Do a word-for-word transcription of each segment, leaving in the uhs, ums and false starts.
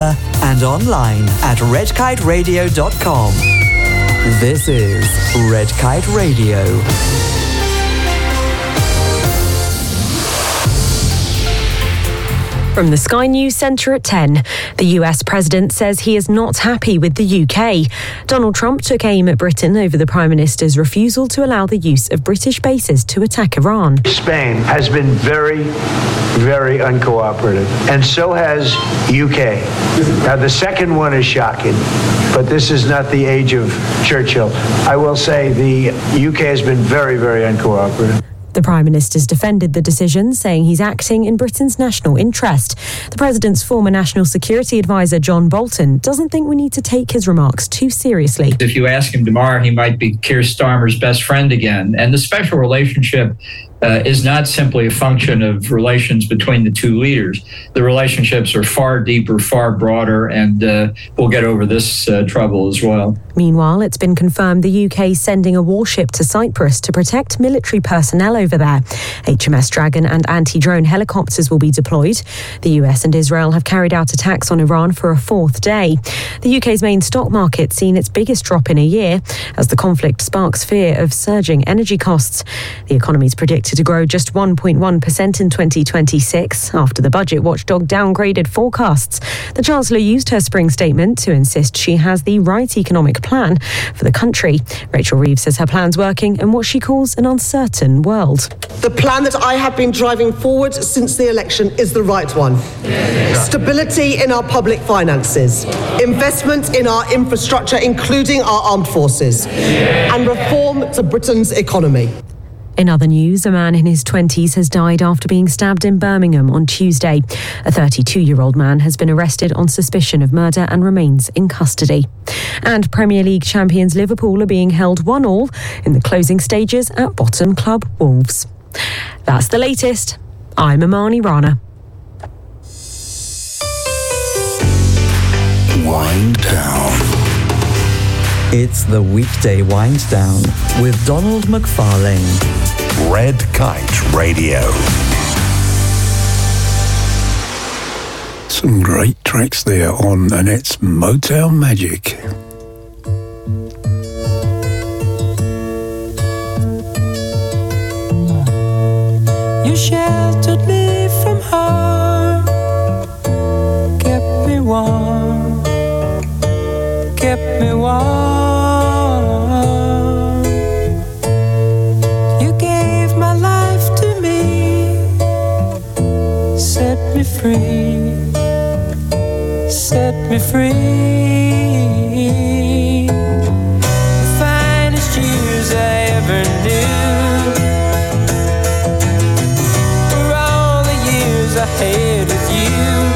Twitter and online at red kite radio dot com. This is Red Kite Radio. From the Sky News Centre at ten, the U S president says he is not happy with the U K. Donald Trump took aim at Britain over the Prime Minister's refusal to allow the use of British bases to attack Iran. Spain has been very, very uncooperative, and so has U K. Now, the second one is shocking, but this is not the age of Churchill. I will say the U K has been very, very uncooperative. The Prime Minister's defended the decision, saying he's acting in Britain's national interest. The President's former National Security Advisor, John Bolton, doesn't think we need to take his remarks too seriously. If you ask him tomorrow, he might be Keir Starmer's best friend again. And the special relationship Uh, is not simply a function of relations between the two leaders. The relationships are far deeper, far broader, and uh, we'll get over this uh, trouble as well. Meanwhile, it's been confirmed the U K is sending a warship to Cyprus to protect military personnel over there. H M S Dragon and anti-drone helicopters will be deployed. The U S and Israel have carried out attacks on Iran for a fourth day. The U K's main stock market seen its biggest drop in a year as the conflict sparks fear of surging energy costs. The economy is predicted to grow just one point one percent in twenty twenty-six after the budget watchdog downgraded forecasts. The Chancellor used her spring statement to insist she has the right economic plan for the country. Rachel Reeves says her plan's working in what she calls an uncertain world. The plan that I have been driving forward since the election is the right one. Stability in our public finances, investment in our infrastructure, including our armed forces, and reform to Britain's economy. In other news, a man in his twenties has died after being stabbed in Birmingham on Tuesday. A thirty-two-year-old man has been arrested on suspicion of murder and remains in custody. And Premier League champions Liverpool are being held one all in the closing stages at bottom club Wolves. That's the latest. I'm Amani Rana. Wind down. It's the weekday wind down with Donald McFarlane. Red Kite Radio. Some great tracks there on Annette's Motown Magic. You sheltered me from harm, kept me warm, kept me warm. You gave my life to me, set me free, set me free. The finest years I ever knew were all the years I had with you.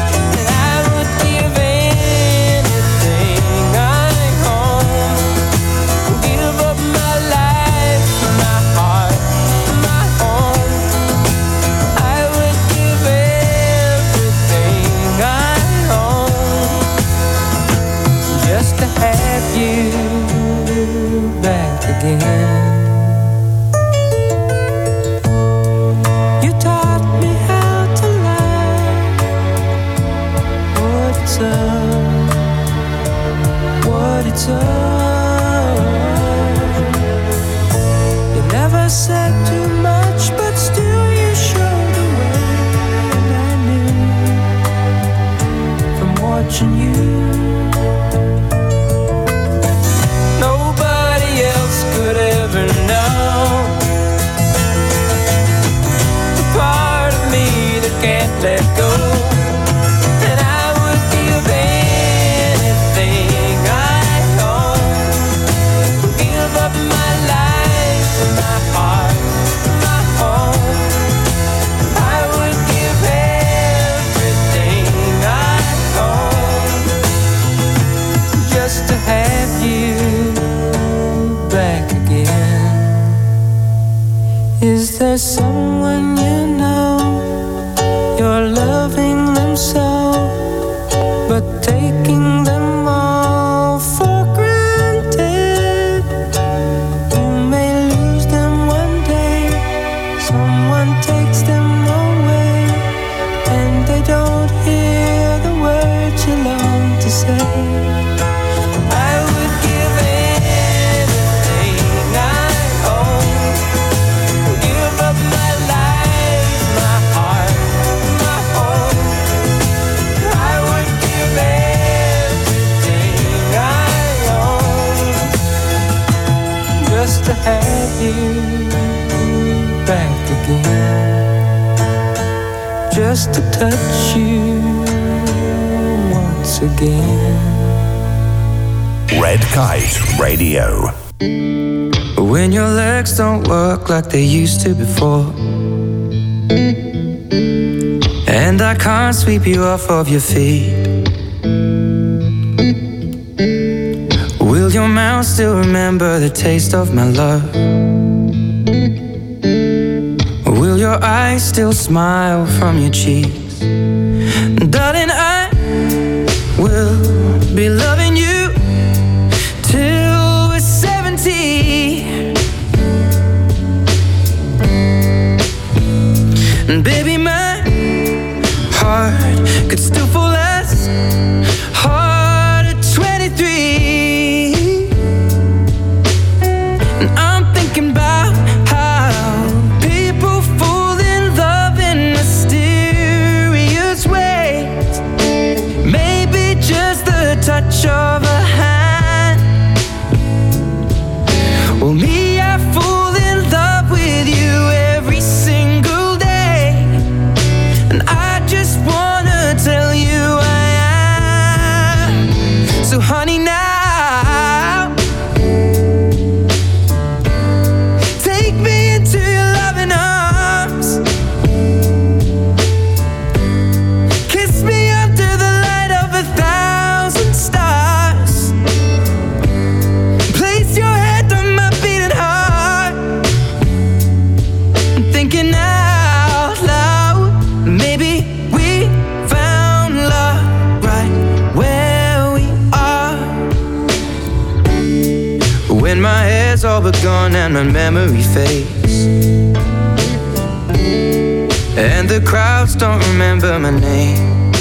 You taught me how to love, what it's up, what it's up. You never said too much, but still you showed the way, and I knew from watching you. Let go, and I would give anything I own. Give up my life, my heart, my home. I would give everything I own just to have you back again. Is there someone you know? You're loving them so, but taking them all for granted. You may lose them one day, someone takes them away, and they don't hear the words you love. just to touch you once again. Red Kite Radio. When your legs don't work like they used to before, and I can't sweep you off of your feet, will your mouth still remember the taste of my love? Will your eyes still smile from your cheeks? Darling, I will be loving you till we're seventy. And baby, my heart could still fall as hard at twenty-three. And I'm thinking about how people fall in love in mysterious ways. Maybe just the touch of a hand. Well, me, I fall in love with you every single day, and I just wanna tell you I am. So honey, now take me into your loving arms, kiss me under the light of a thousand stars, place your head on my beating heart. I'm thinking out loud, maybe we found love right where we are. When my hair's all but gone and my memory fades, and the crowds don't remember my name,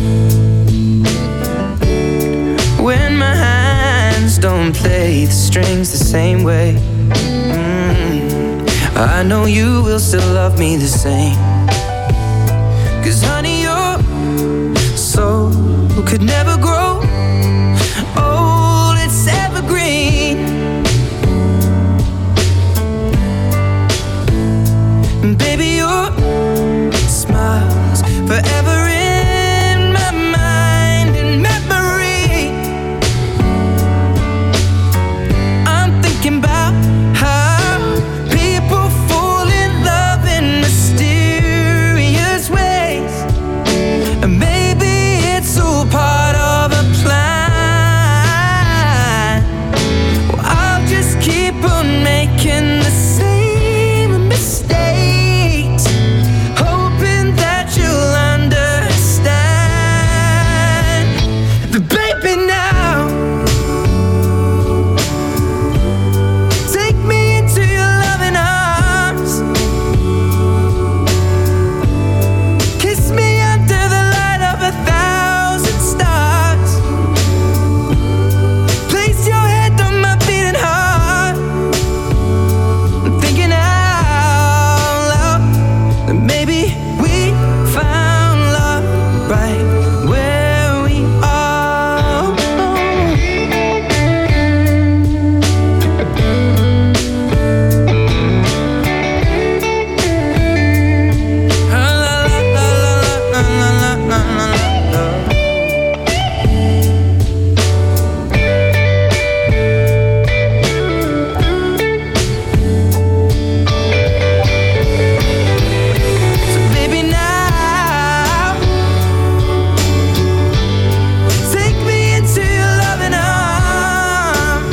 when my hands don't play the strings the same way, mm, I know you will still love me the same. Cause honey, your soul could never grow old, it's evergreen. And baby, your smile's forever in my mind and memory. I'm thinking about how people fall in love in mysterious ways, and maybe it's all part of a plan. Well, I'll just keep on making the same mistakes, hoping that you'll understand. But baby, now take me into your loving arms, kiss me under the light of a thousand stars, place your head on my beating heart. I'm thinking out loud that maybe we found love right where we are. La, la, la, la, la, la, la, la, la. So baby, now take me into your loving arms,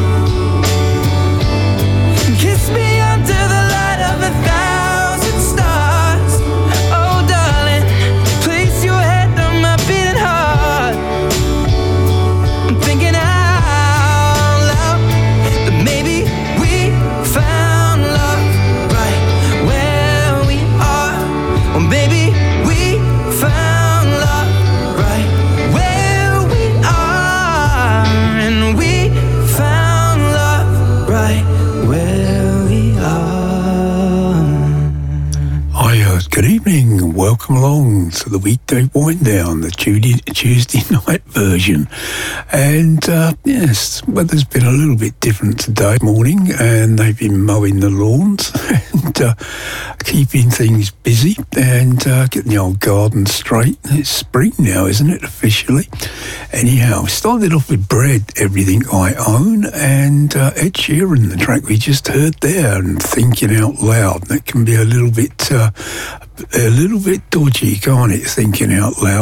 kiss me under the light of a thousand stars. Oh darling, place your head on my beating heart. I'm thinking out loud that maybe we found love right where we are. Or maybe we found love right where we are. And we found love right where we are. Hi, uh, good evening. Welcome along to the week Weekday Wind Down, the Tuesday, Tuesday night version. And uh, yes, weather's been a little bit different today morning, and they've been mowing the lawns and uh, keeping things busy and uh, getting the old garden straight. It's spring now, isn't it, officially? Anyhow, started off with Bread, Everything I Own, and uh, Ed Sheeran, the track we just heard there, and Thinking Out Loud. That can be a little bit, uh, a little bit dodgy, can't it? Thinking out loud.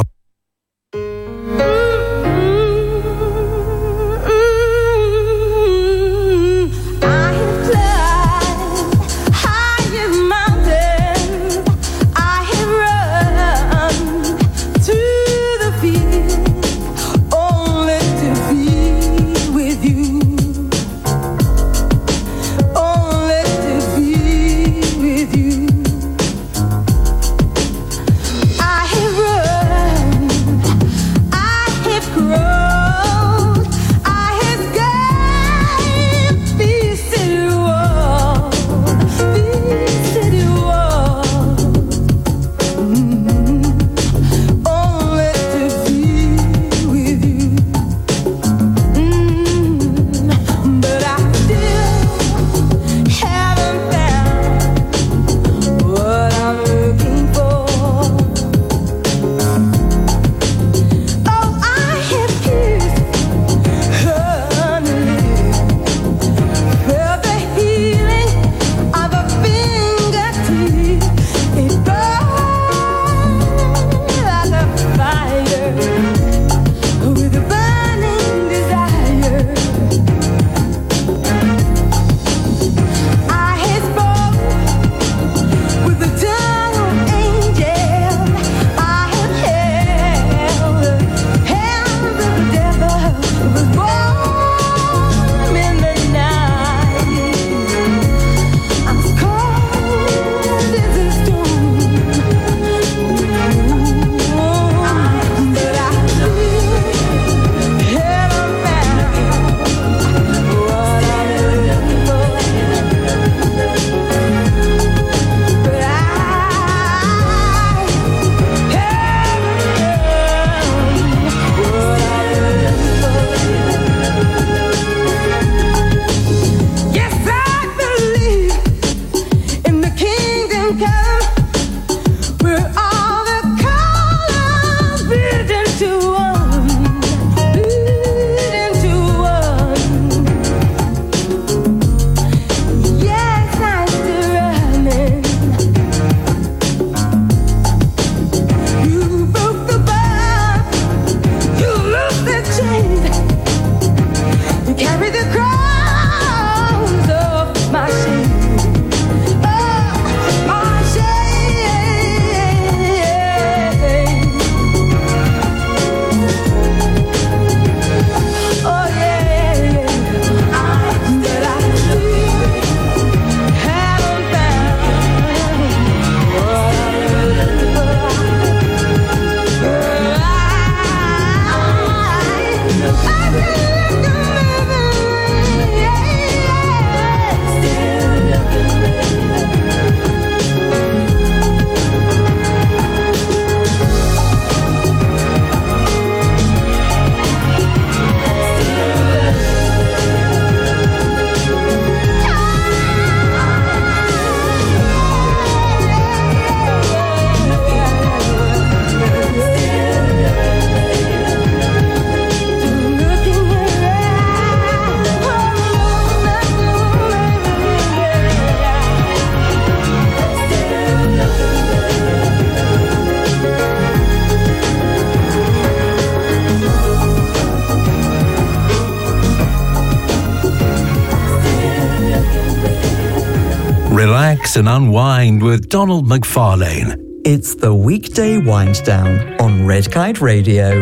Relax and unwind with Donald McFarlane. It's the Weekday Wind Down on Red Kite Radio.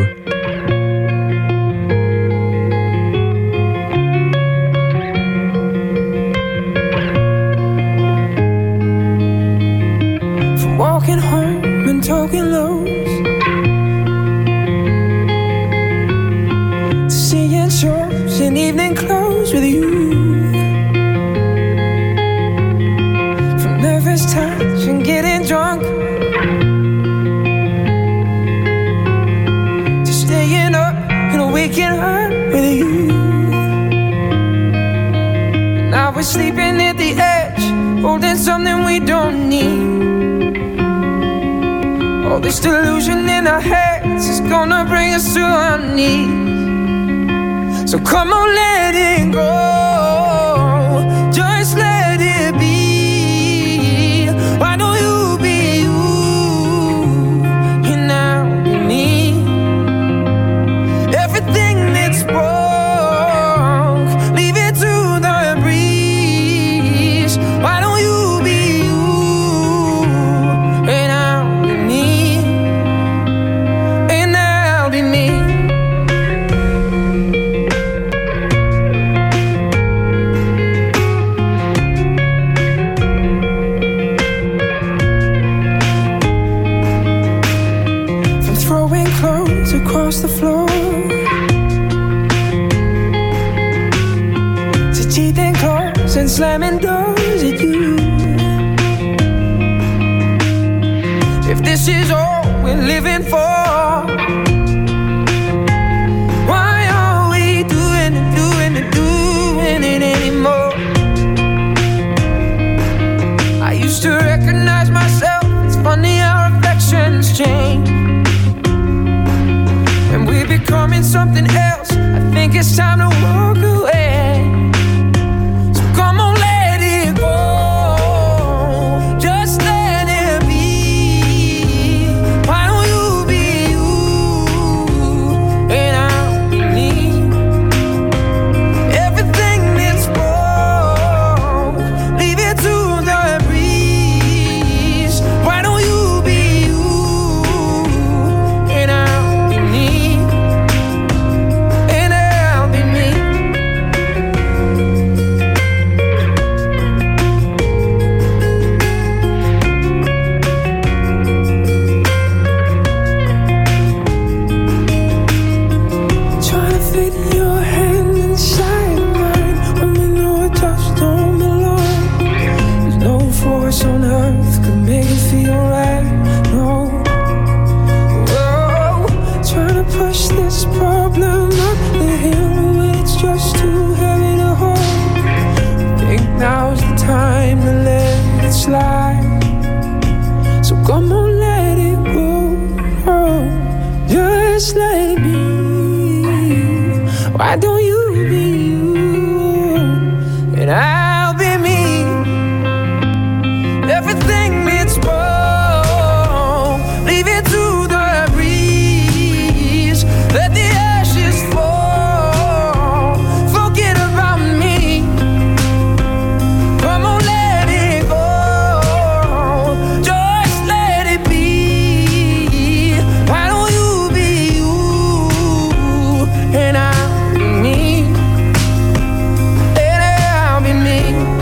From walking home and talking lows, to seeing shows in evening clothes with you. Touch and getting drunk, can hurt with you. Now we're sleeping at the edge, holding something we don't need. All this delusion in our heads is gonna bring us to our knees. So come on, let it go, just let it be. Why don't you be you, and I'll be me. Everything that's broke, leave it to the breeze. Why don't you be you, and I'll be me, and I'll be me. From throwing clothes across the floor to teething claws and slamming doors at you. If this is all we're living for, why are we doing it, doing it, doing it anymore? I used to recognize myself, it's funny how reflections change. When we're becoming something else, I think it's time to walk away. So come on, let it go, just let it be. Why don't you be you, and I'll be me. Everything that's broke, leave it to the breeze. Why don't you be you, and I'll be me, and I'll be me. Trying to fit your hand inside mine when we know it just don't belong. There's no force on earth could make it feel right. No. Whoa. Trying to push this problem up the hill when it's just too heavy to hold. Think now's the time to let it slide. So come on, let it go, oh, just let it be. Why don't you be you, and I'll be me. Everything that's broke, leave it to the breeze. Let the ashes fall, forget about me. Come on, let it go, just let it be. Why don't you be you, and I'll be me, and I'll be me.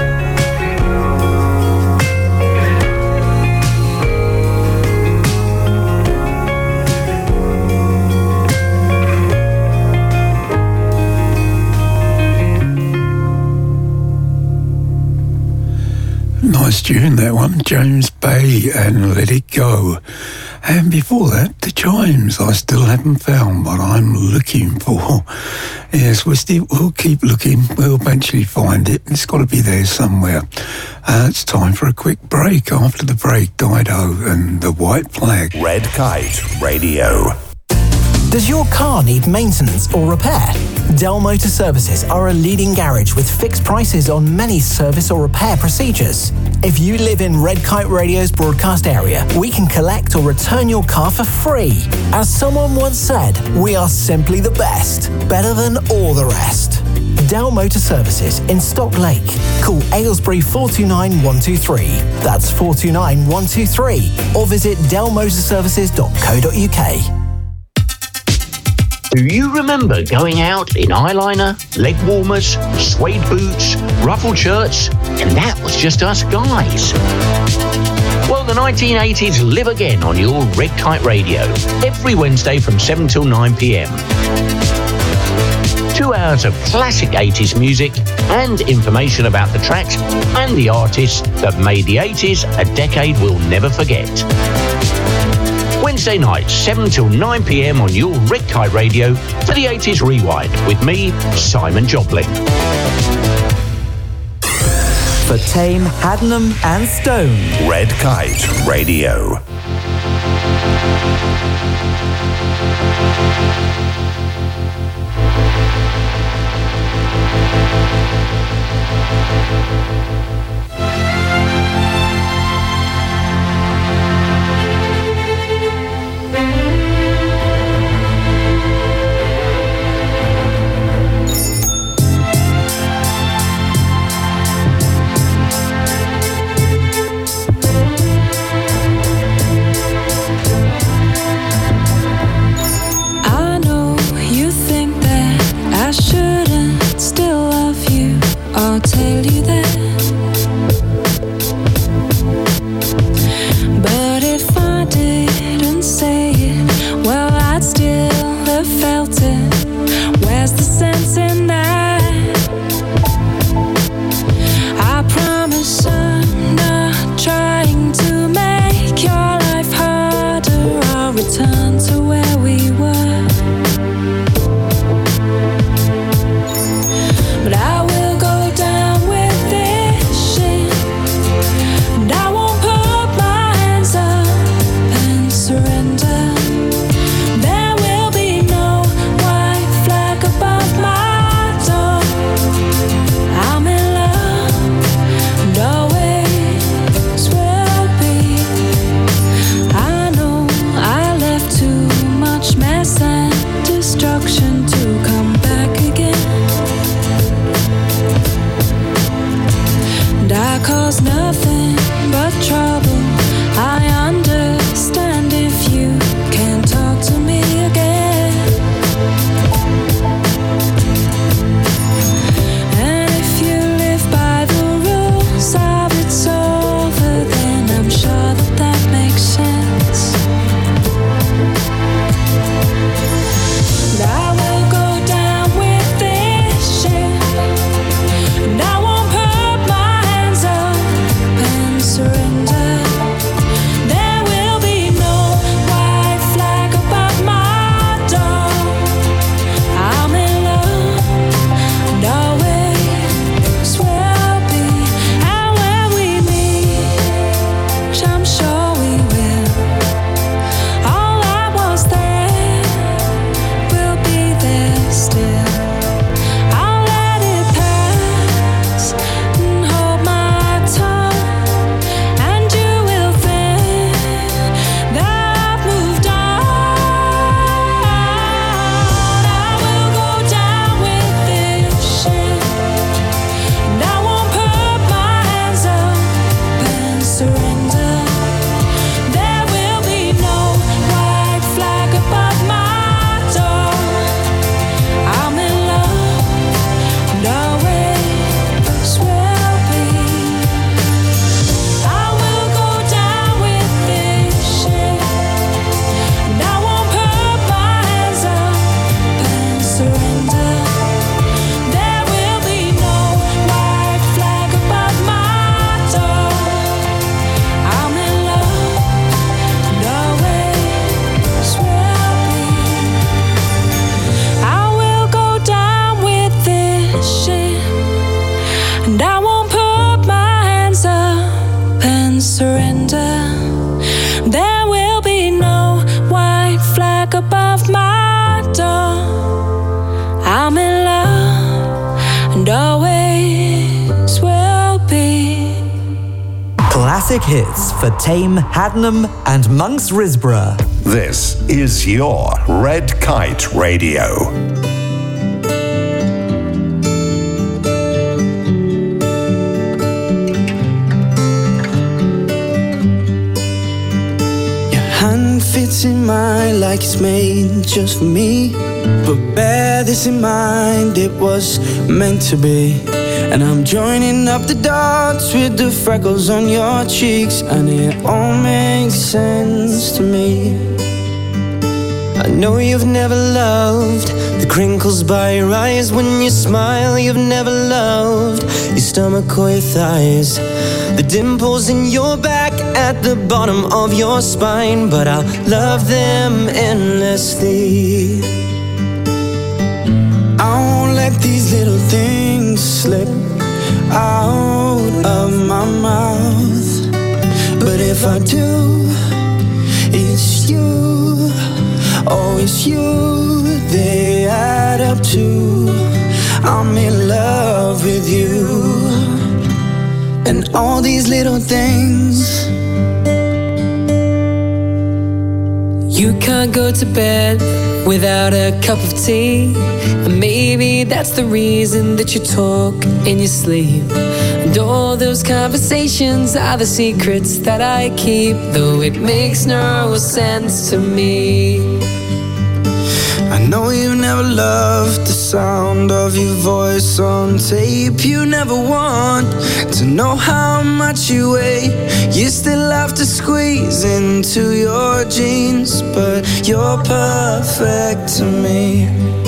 Nice tune, that one. James Bay and Let It Go. And before that, The Chimes. I still haven't found what I'm looking for. Yes, we'll, still, we'll keep looking. We'll eventually find it. It's got to be there somewhere. Uh, it's time for a quick break. After the break, Dido and The White Flag. Red Kite Radio. Does your car need maintenance or repair? Dell Motor Services are a leading garage with fixed prices on many service or repair procedures. If you live in Red Kite Radio's broadcast area, we can collect or return your car for free. As someone once said, we are simply the best, better than all the rest. Dell Motor Services in Stock Lake. Call Aylesbury four two nine one two three. That's four two nine one two three. Or visit dell motor services dot co dot uk. Do you remember going out in eyeliner, leg warmers, suede boots, ruffled shirts, and that was just us guys? Well, the nineteen eighties live again on your Red Kite Radio, every Wednesday from seven till nine p.m. Two hours of classic eighties music and information about the tracks and the artists that made the eighties a decade we'll never forget. Wednesday nights, seven till nine p.m. on your Red Kite Radio for the eighties Rewind with me, Simon Joplin. For Tame, Haddenham and Stone. Red Kite Radio. I'll tell you that. But if I didn't say it, well, I'd still have felt it. Where's the sense in that? I promise I'm not trying to make your life harder. I'll return to where we were. But I will go down with this shit, and I won't put my hands up and surrender. There will be no white flag above my door. I'm in love, and always will be. I know I left too much mess and destruction to come back again. And I cause nothing but trouble. I understand if you can't talk to me again. And if you live by the rules of it's over, then I'm sure that that makes sense. And I will go down with this shit, and I won't put my hands up and surrender. There will be no white flag above my door. I'm in love, and always will be. And when we meet, which I'm sure we will, all that was there will be there still. I'll let it pass and hold my tongue, and you will think that I've moved on. I will go down with this shit, and I won't put my hands up and surrender. There will be no white flag above my door. I'm in love, and always will be. I will go down with this shit, and I won't put my hands up and surrender. There will be no white flag above my door. I'm in love, and always will be. I will go down with this shit, and I won't put my hands up and surrender. There will be no white flag above my door. I'm in love, and always will be. Classic hits for Tame, Haddenham and Monks Risborough. This is your Red Kite Radio. Hand fits in mine like it's made just for me. But bear this in mind, it was meant to be. And I'm joining up the dots with the freckles on your cheeks, and it all makes sense to me. I know you've never loved the crinkles by your eyes when you smile. You've never loved your stomach or your thighs, the dimples in your back at the bottom of your spine. But I'll love them endlessly. I won't let these little things slip out of my mouth. But if I do, it's you, oh it's you, they add up to I'm in love with you. And all these little things. You can't go to bed without a cup of tea, and maybe that's the reason that you talk in your sleep. And all those conversations are the secrets that I keep, though it makes no sense to me. I know you never loved the sound of your voice on tape. You never want to know how much you weigh. You still have to squeeze into your jeans, but you're perfect to me.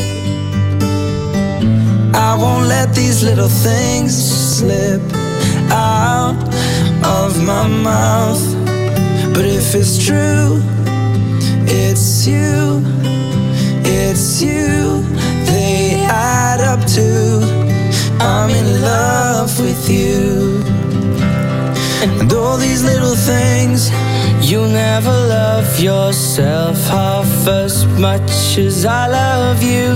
I won't let these little things slip out of my mouth. But if it's true, it's you, it's you, they add up to I'm in love with you. And all these little things. You'll never love yourself half as much as I love you.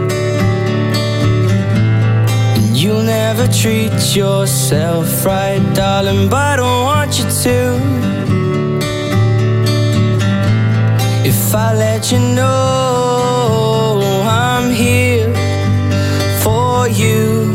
And you'll never treat yourself right, darling, but I don't want you to. If I let you know I'm here for you,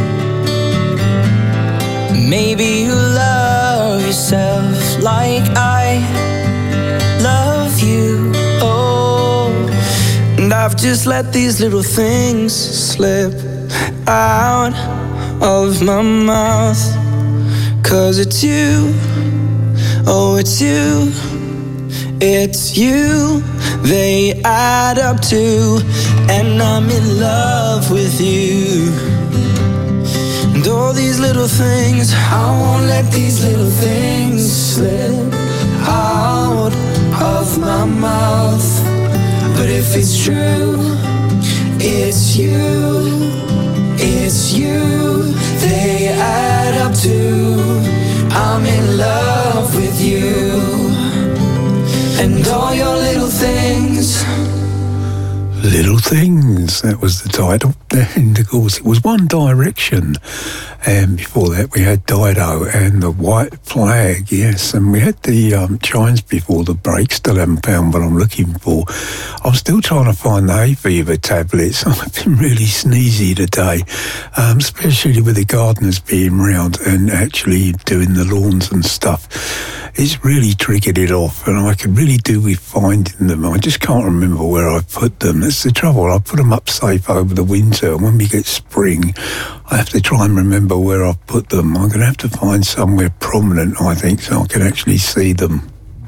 maybe you'll love yourself like I love you. Oh, and I've just let these little things slip out of my mouth. Cause it's you, oh it's you, it's you, they add up to, and I'm in love with you. And all these little things, I won't let these little things slip out of my mouth. But if it's true, it's you, it's you, they add up to I'm in love with you. And all your little things. Little Things, that was the title. And of course it was One Direction, and before that we had Dido and the White Flag, yes, and we had the um, chimes before the break. Still haven't found what I'm looking for. I'm still trying to find the hay fever tablets. I've been really sneezy today, um, especially with the gardeners being round and actually doing the lawns and stuff. It's really triggered it off, and I could really do with finding them. I just can't remember where I put them. That's the trouble. I put them up safe over the winter, and when we get spring, I have to try and remember where I've put them. I'm going to have to find somewhere prominent, I think, so I can actually see them.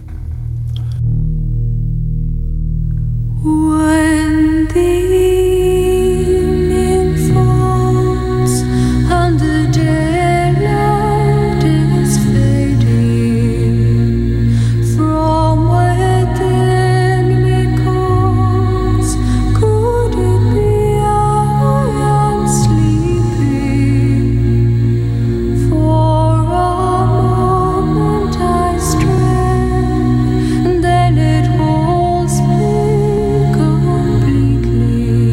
When the evening falls and the daylight is fading, from within me calls, could it be I am sleeping? For a moment I stray, and then it holds me completely.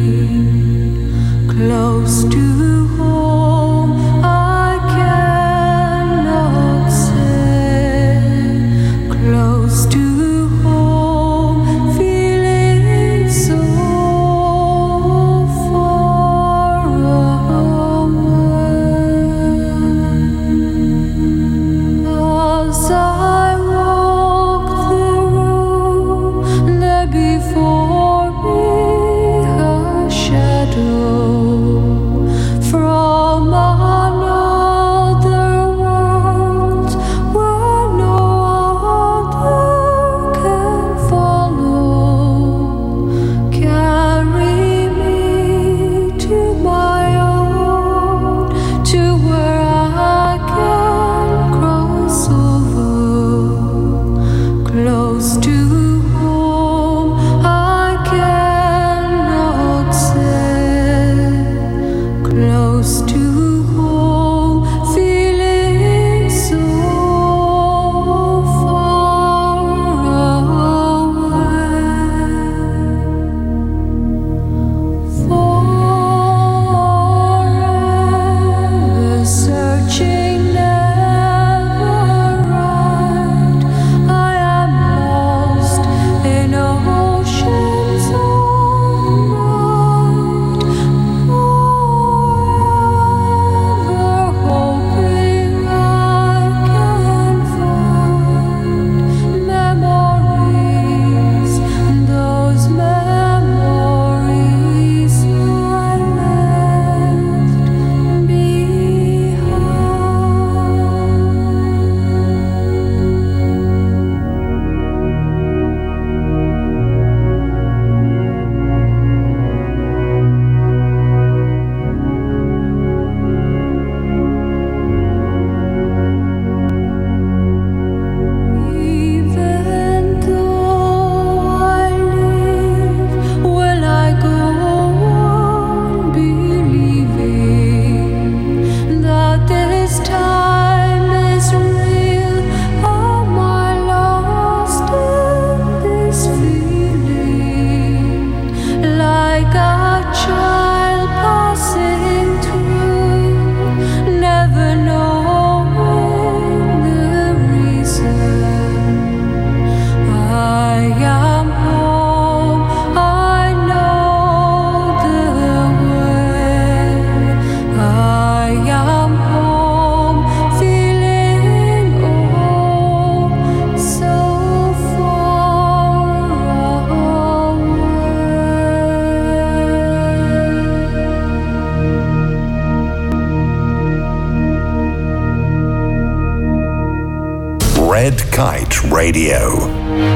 Red Kite Radio.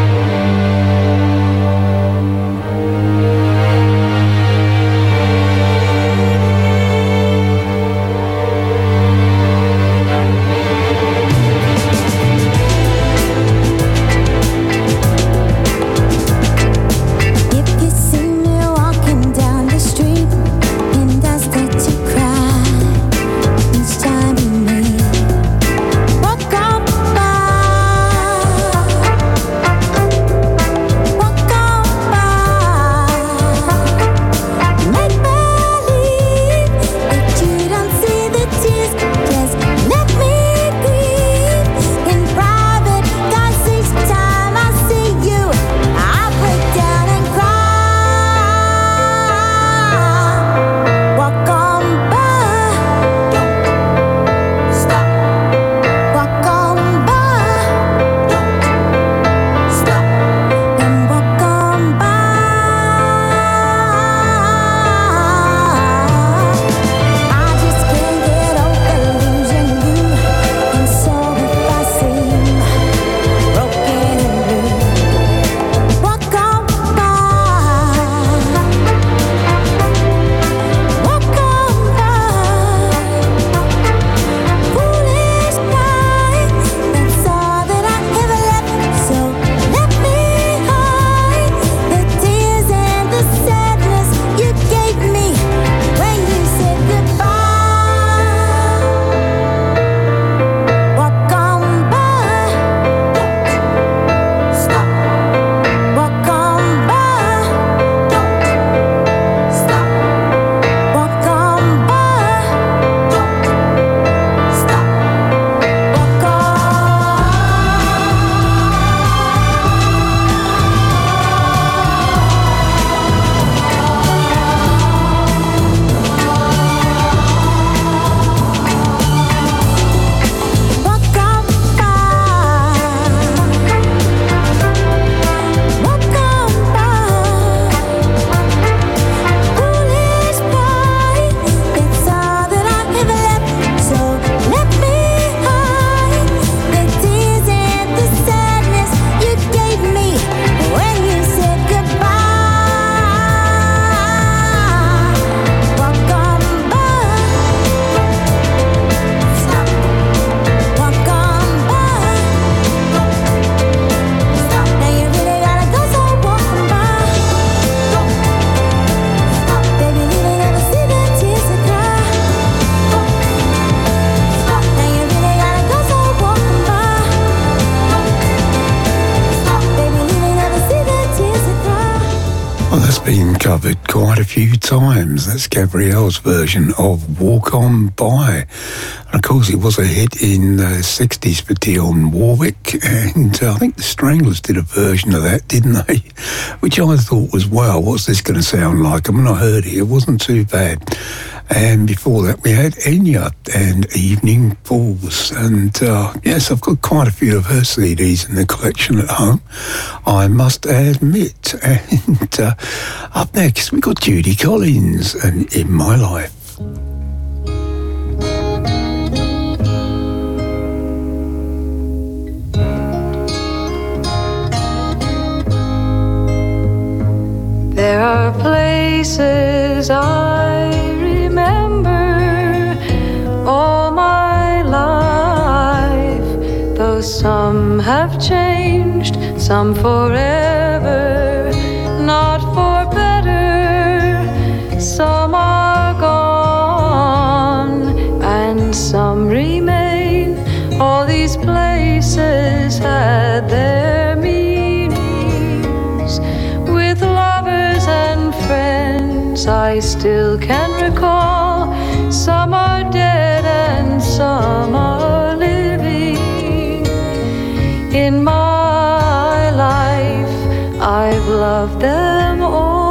Been covered quite a few times. That's Gabrielle's version of Walk On By. And of course, it was a hit in the sixties for Dionne Warwick, and uh, I think the Stranglers did a version of that, didn't they? Which I thought was, wow, what's this going to sound like? I mean, I heard it, it wasn't too bad. And before that, we had Enya and Evening Falls. And uh, yes, I've got quite a few of her C Ds in the collection at home, I must admit. And uh, up next, we've got Judy Collins and In My Life. There are places I remember all my life, though some have changed, some forever, not for better. Some are gone and some remain. All these places had their meanings. With lovers and friends I still can recall. Some are dead and some are living. In my life I've loved them all.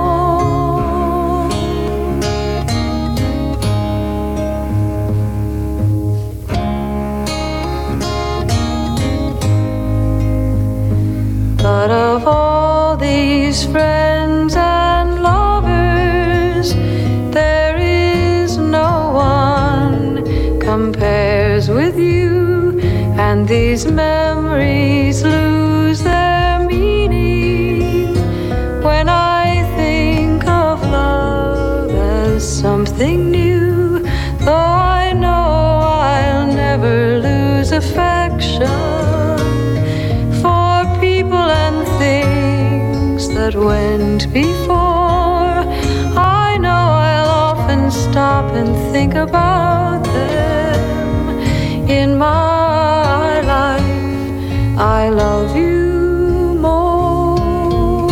But of all these friends and lovers, there is no one compares with you, and and these memories lose their meaning when I think of love as something new. Though I know I'll never lose affection for people and things that went before. I know I'll often stop and think about them. In my life, I love you more.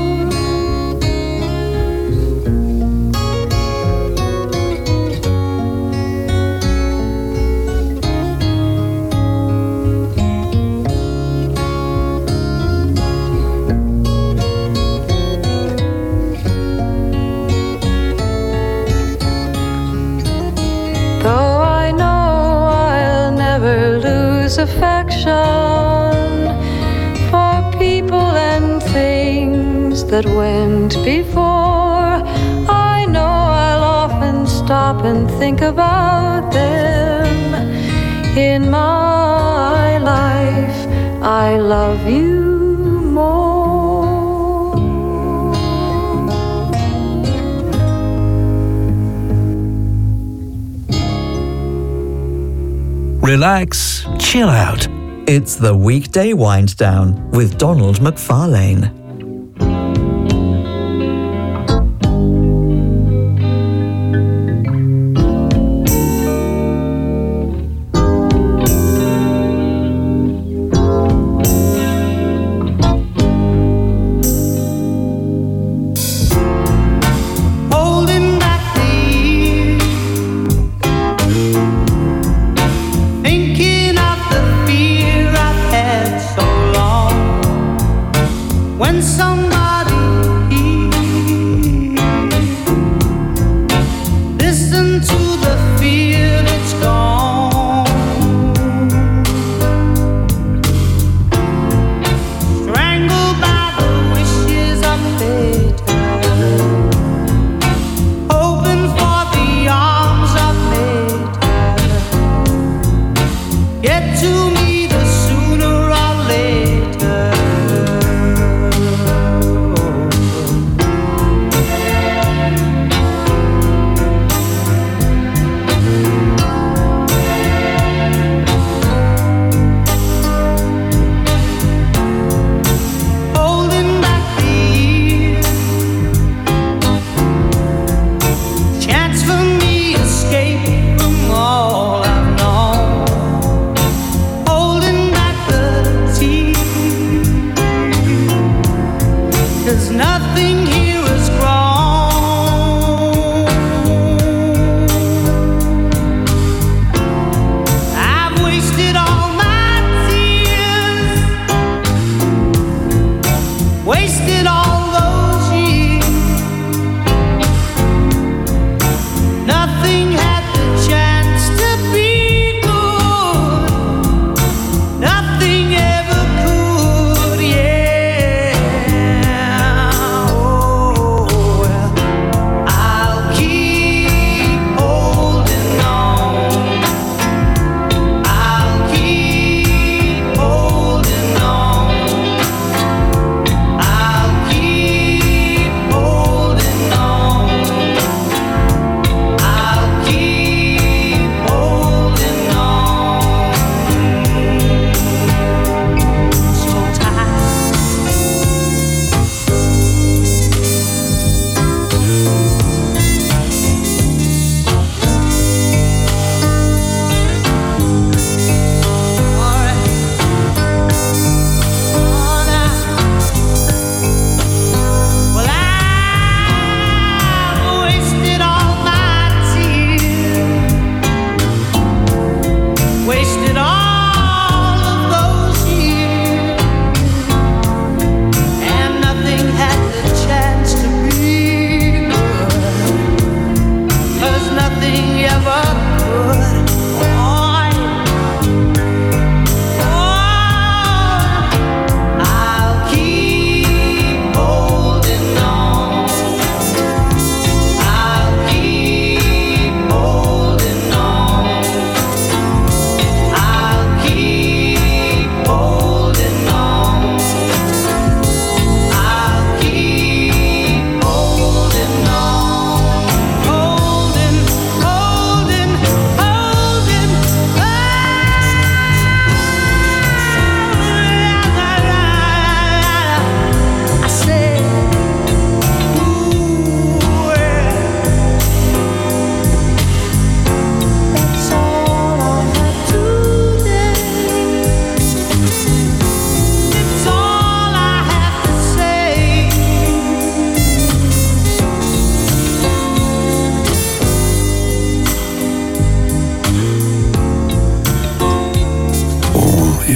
Though I know I'll never lose affection for people and things that went before, I know I'll often stop and think about them. In my life, I love you more. Relax, chill out. It's the weekday wind down with Donald McFarlane. Holding back the years, thinking of the fear I've had so long. When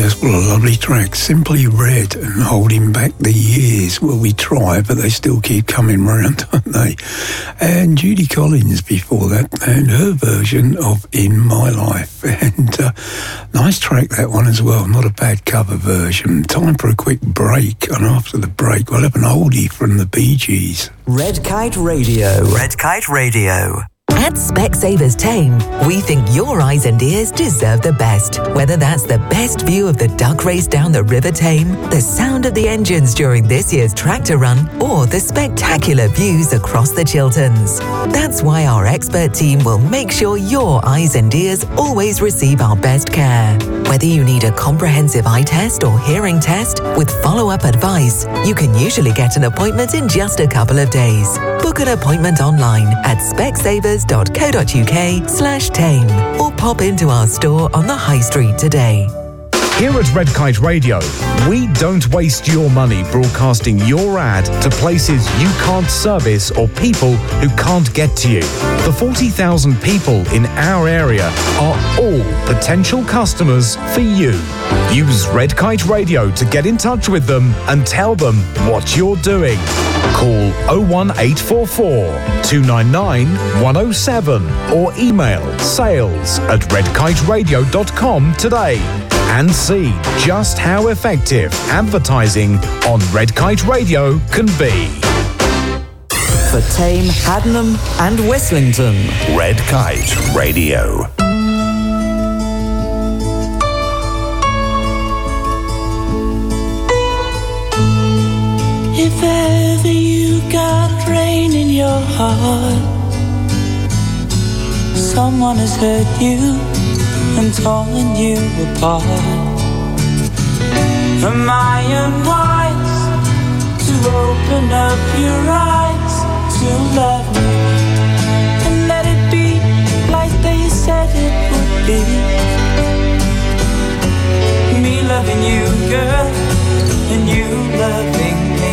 Yes, what a lovely track. Simply Red and Holding Back the Years. Well, we try, but they still keep coming round, don't they? And Judy Collins before that, and her version of In My Life. And uh, nice track, that one as well. Not a bad cover version. Time for a quick break, and after the break, we'll have an oldie from the Bee Gees. Red Kite Radio. Red Kite Radio. At Specsavers Tame, we think your eyes and ears deserve the best. Whether that's the best view of the duck race down the River Tame, the sound of the engines during this year's tractor run, or the spectacular views across the Chilterns. That's why our expert team will make sure your eyes and ears always receive our best care. Whether you need a comprehensive eye test or hearing test with follow-up advice, you can usually get an appointment in just a couple of days. Book an appointment online at specsavers.co.uk slash tame or pop into our store on the High Street today. Here at Red Kite Radio, we don't waste your money broadcasting your ad to places you can't service or people who can't get to you. The forty thousand people in our area are all potential customers for you. Use Red Kite Radio to get in touch with them and tell them what you're doing. Call oh one eight four four, two nine nine, one oh seven or email sales at redkiteradio dot com today. And see just how effective advertising on Red Kite Radio can be. For Tame, Haddenham and Westlington. Red Kite Radio. If ever you got rain in your heart, someone has hurt you and torn you apart. Am I unwise to open up your eyes to love me and let it be like they said it would be? Me loving you, girl, and you loving me.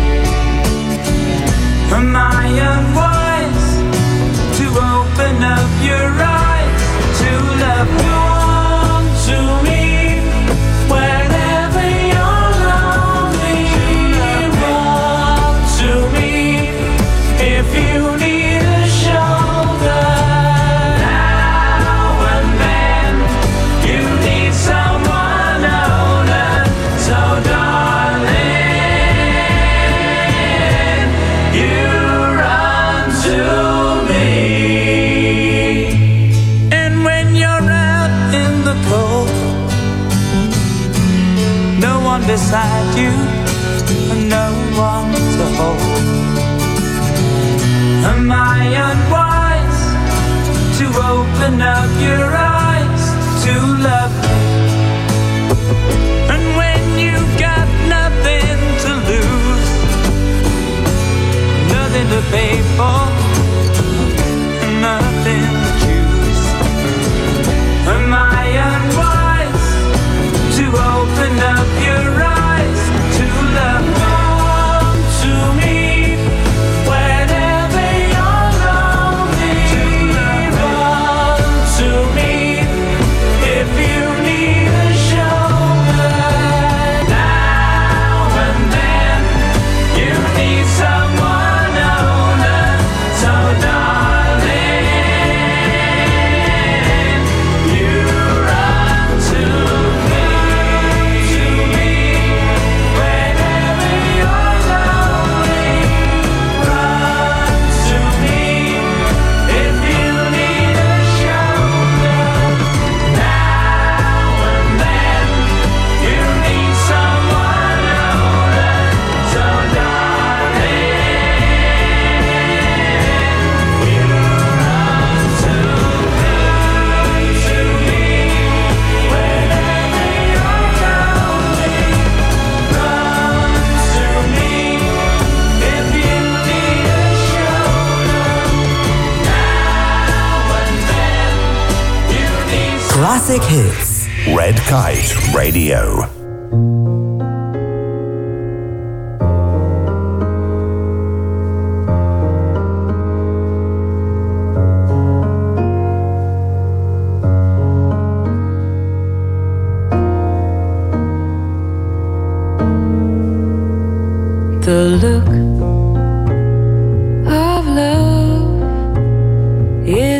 Am I unwise to open up your eyes to love me? To me, whenever you're lonely, run to me if you need a shoulder. Now and then you need someone older, so darling, you run to me. And when you're out in the cold, no one beside you and no one to hold. Am I unwise to open up your eyes to love me? And when you've got nothing to lose, nothing to pay for, nothing to choose, am I unwise to open up your eyes to love me? To me, whenever you're lonely, run to me if you need a shoulder. Now and then you need someone older, so darling, you run to me. Classic hits. Red Kite Radio.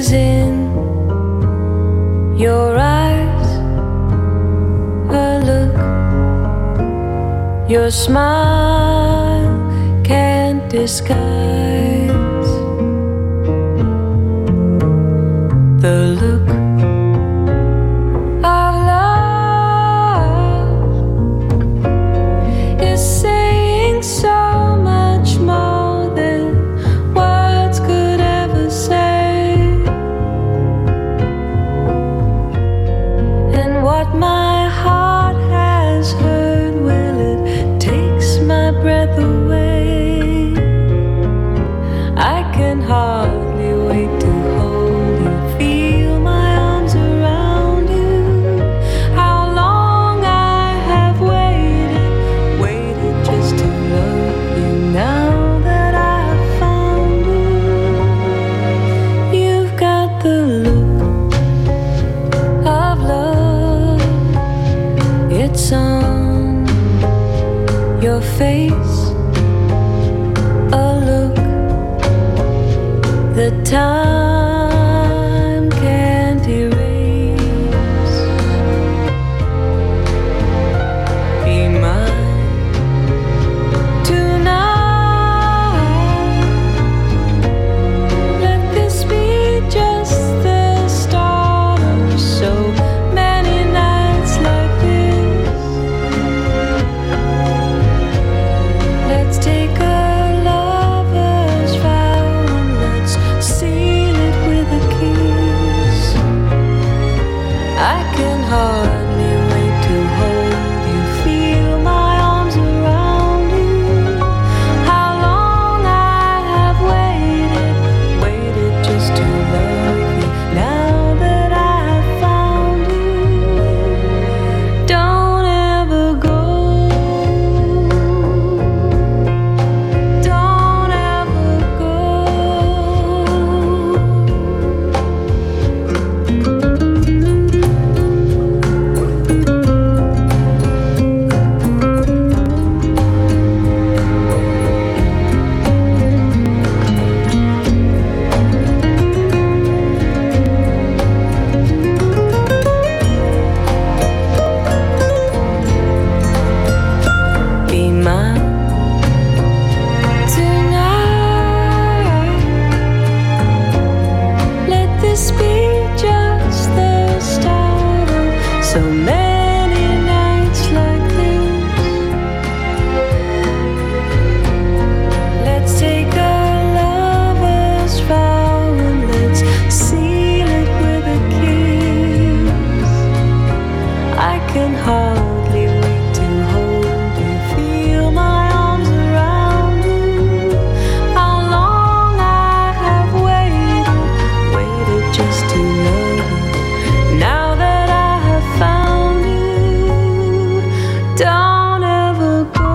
is in your eyes, a look your smile can't disguise. The look of love is saying so much more than words could ever say. And what my heart has heard, well, it takes my breath away. I can hardly wait to hold you, feel my arms around you. How long I have waited, waited just to love you. Now that I have found you, you've got the look of love. It's on your face, a look the time can't erase. Be mine tonight. Let this be just the start of so many nights like this. Let's take a lover's vow and let's seal it with a kiss. I can hardly wait to hold you, feel my arms around you. How long I have waited, waited just to love you. Now that I have found you, don't ever go. Don't ever go. Be mine tonight. Let this be just the start of so many nights like this. Let's take a lover's vow and let's seal it with a kiss. I can hardly wait to hold you, feel my arms around you. How long I have waited, waited just to love you. Now that I have found you, don't ever go.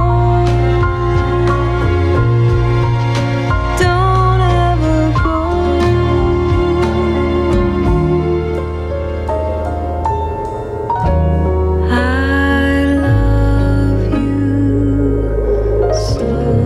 Don't ever go. I love you so.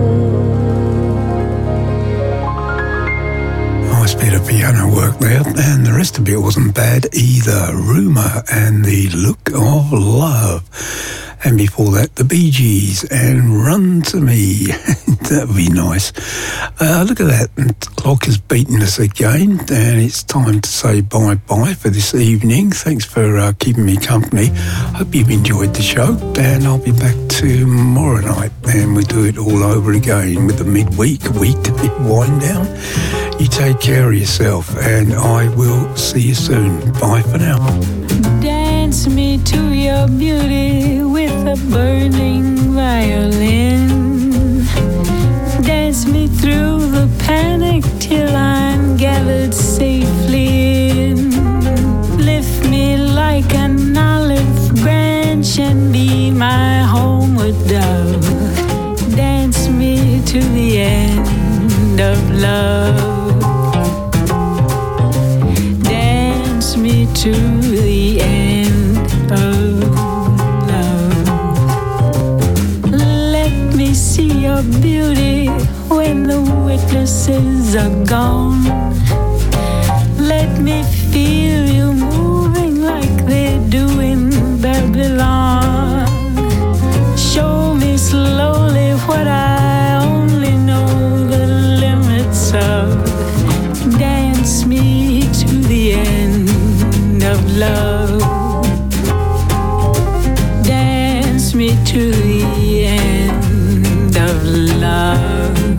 Nice bit of piano work there, and the rest of it wasn't bad either. Rumour and the Look of Love. And before that, the Bee Gees and Run to Me. That would be nice. Uh, look at that. The clock has beaten us again, and it's time to say bye-bye for this evening. Thanks for uh, keeping me company. Hope you've enjoyed the show, and I'll be back tomorrow night, and we'll do it all over again with the midweek, weekday wind down. You take care of yourself, and I will see you soon. Bye for now. Dance me to your beauty with a burning violin. Dance me through the panic till I'm gathered safely in. Lift me like an olive branch and be my homeward dove. Dance me to the end of love. Dance me to the end of love. Let me see your beauty when the witnesses are gone. Let dance me to the end of love. Dance me to the end of love.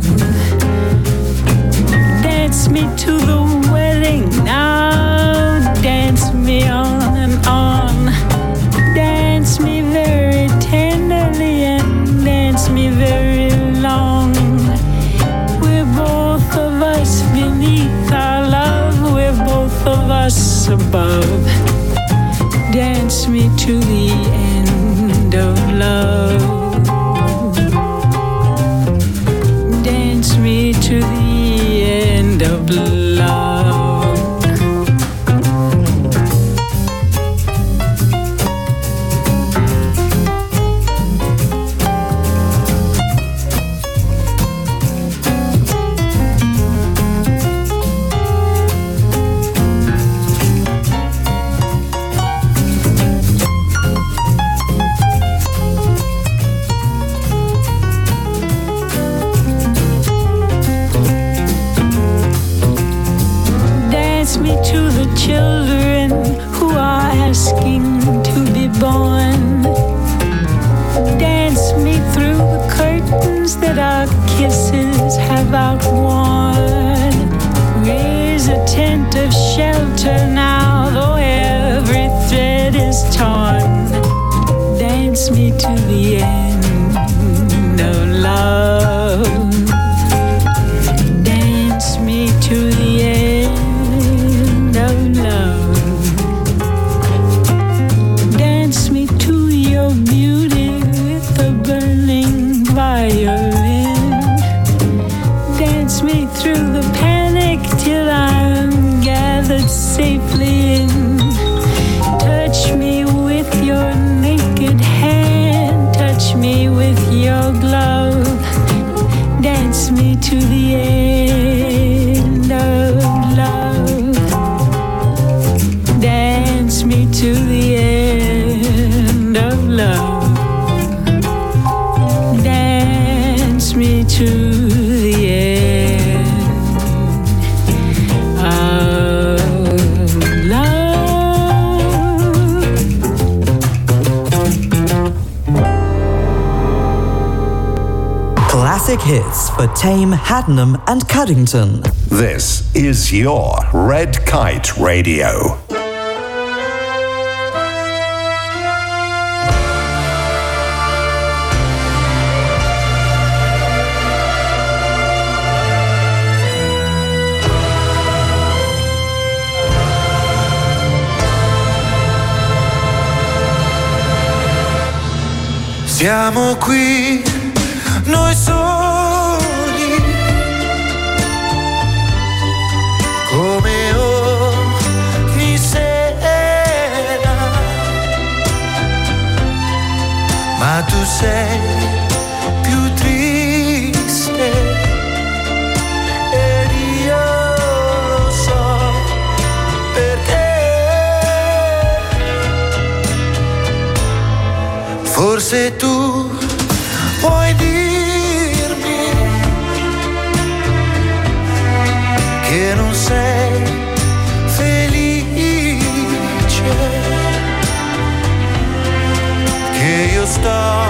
Dance me to the wedding now. Dance me on and on. Dance me very tenderly and dance me very long. We're both of us beneath our love. We're both of us above. Dance me to the end of love. Dance me to the end of love. Children who are asking to be born. Dance me through the curtains that our kisses have outworn. Raise a tent of shelter now, though every thread is torn. Dance me to the end of love. Dance me to the end of love. Dance me to your beauty with a burning violin. Dance me through the panic till I'm gathered safely in. Touch me with your naked hand. Touch me with your glove. Dance me to the end of love. Dance me to the end of love. Dance me to the end of love. Classic hits for Tame, Haddenham and Cuddington. This is your Red Kite Radio. Siamo qui, noi soli, come ogni sera, ma tu sei più triste ed io lo so perché. Forse tu puoi dirmi che non sei felice, che io sto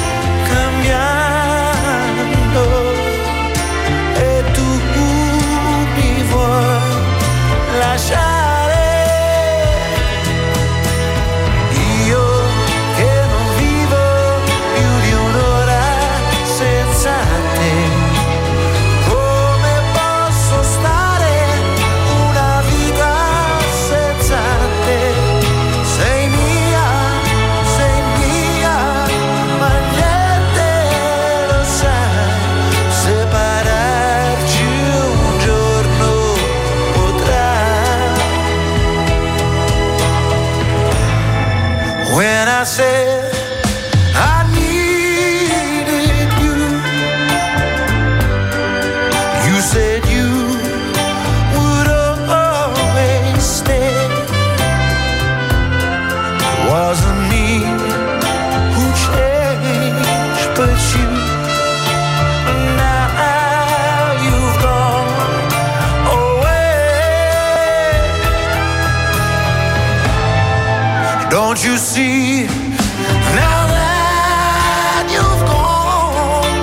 cambiando e tu mi vuoi lasciare. When I said I needed you, you said you would always stay. It wasn't me who changed, but you. Now you've gone away. Don't you see? Now that you've gone,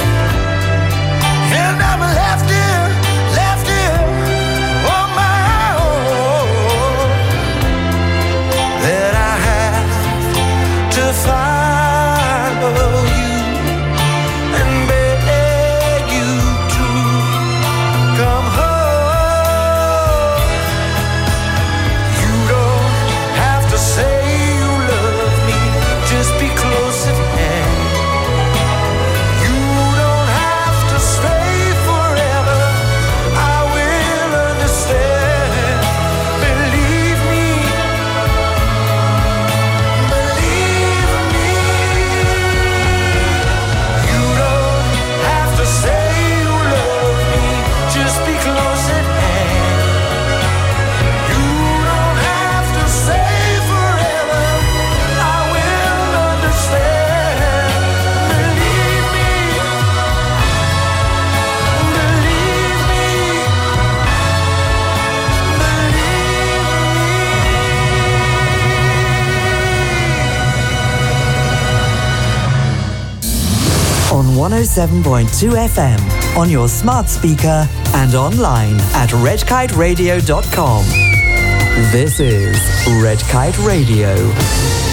and I'm left here, left here on my own, that I have to follow you and beg you to come home. You don't have to say you love me, just be close at hand. You don't have to stay forever, I will understand. Believe me, believe me. You don't have to say you love me, just be close at hand. You don't have to stay forever, I will understand. Believe me, believe me, On one oh seven point two F M, on your smart speaker and online at red kite radio dot com. This is Red Kite Radio.